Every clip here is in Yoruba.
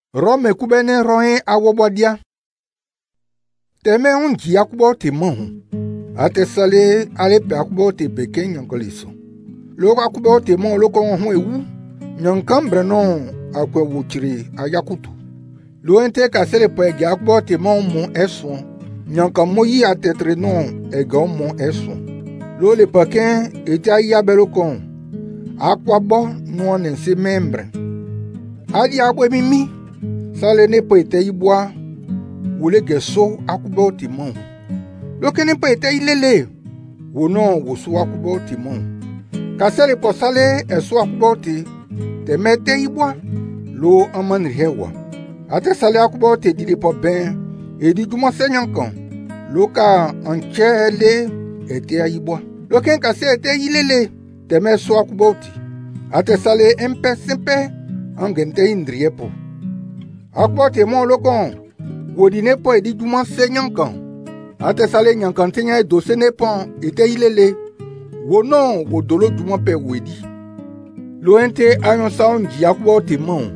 Rome kubene rohe awobodia. Teme unji akubo te mohu. Ate sale ale pe akubo te beke nyankoliso. Loko akubo te mon loko hu ewu. Nyankambre no akwe wuchiri ayakutu. Luente kasele pe ge akubo te mon mu eson. Nyankamo yi atetre no ega mo eson. Lo le paquin ete aya belokon. Akwabo no nense membre. Adi abwe mimi. Sale ne pe ete ibwa. Wole geso akubo timon. Loke ne pe ete ilele. Wono wosu akubo timon. Kasele po sale eso akubo ti. Te mete ibwa. Lo aman rihewa. Ate sale akubo te dili po ben. Edi juma senyankan. Loka anche ele ete ibwa. Loke kase ete ilele. Te me so akubo ti. Ate sale empe sempe. Angente indriepo. Akubo timon lokon. Wodine po edi juma se nyankan. Ate sale nyankan tenya dose ne pon ete ilele. Wono wodolo juma pe wedi. Loente ayon saon ji akubo timon.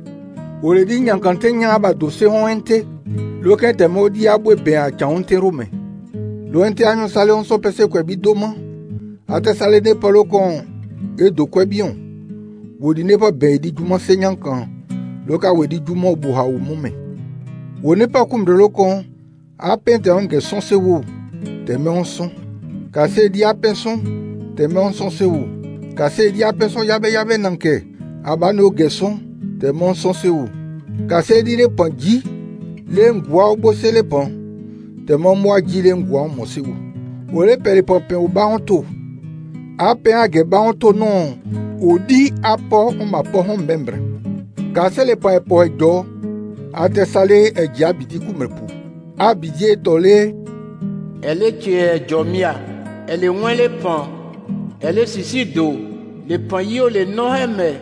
Oredi nyankan tenya aba dose hoente. Loke te modi abwe be a chaonte rome. Loente ayon sale on so pese kwebi doma. Ate sale ne po lokon edo kwebion. Wodine po be edi juma se nyankan. Loka wedi juma obuha umume. Wone pa kumbre lokon, apen te onge son se wo, te me on son. Kase di apen son, te me on son se wo. Kase di apen son yabe nanke, abane oge son, te me on son se wo. Kase di le pan ji, le ngwa obo se le pan, te me on mwa ji le ngwa on se wo. Wole pe le pan pen ou ba onto. Apen age ba onto non, odi apo on ma po hon membre. Kase le pan e po e do, ate sale eji abidi kumrepu. Abidi etole. Elle tue jomia. Elle ouin le pan. Elle sisi do. Le pan yo le noheme.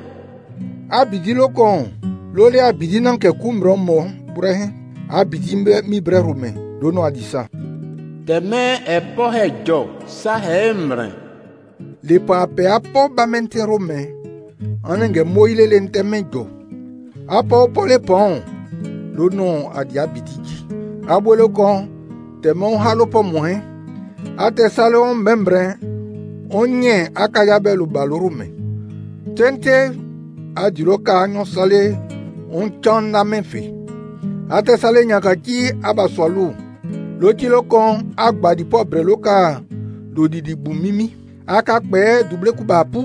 Abidi lokon. Lole abidi nanke kumre mo. Brehe. Abidi mi bre rume. Dono adisa. Demain e po he jo. Sa he emre. Le pan ape apo bamente rume. Anenge moile le nteme jo. Apo po le pan. Lono adi abidiji. Abwelo kon, te mon halo po mwen. Ate sale on membre, onye akayabe lu balorume. Tente, adi loka anyon sale, on chan na menfe. Ate sale nyakaki abaswalu. Loti lokon, agbadi pobre loka, do didi bumimi. Akakpe double kubapu.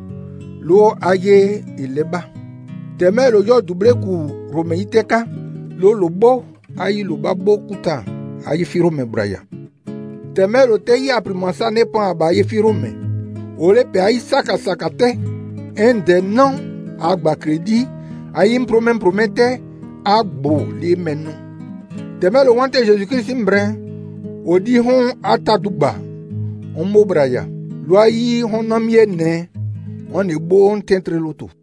Lo aye ileba. Teme lo yo double ku rome iteka. Lo lobo ayi loba bo kuta ayi firome braya. Teme lo te yi aprimansa ne pan aba ayi firome. Ole pe ayi saka te. Ende non agba kredi ayi promete agbo li menu. Teme lo wante Jésus-Christ mbre. Odi hon atadugba. On mo braya. Lo ayi hon namye ne. On ebo on tentre loto.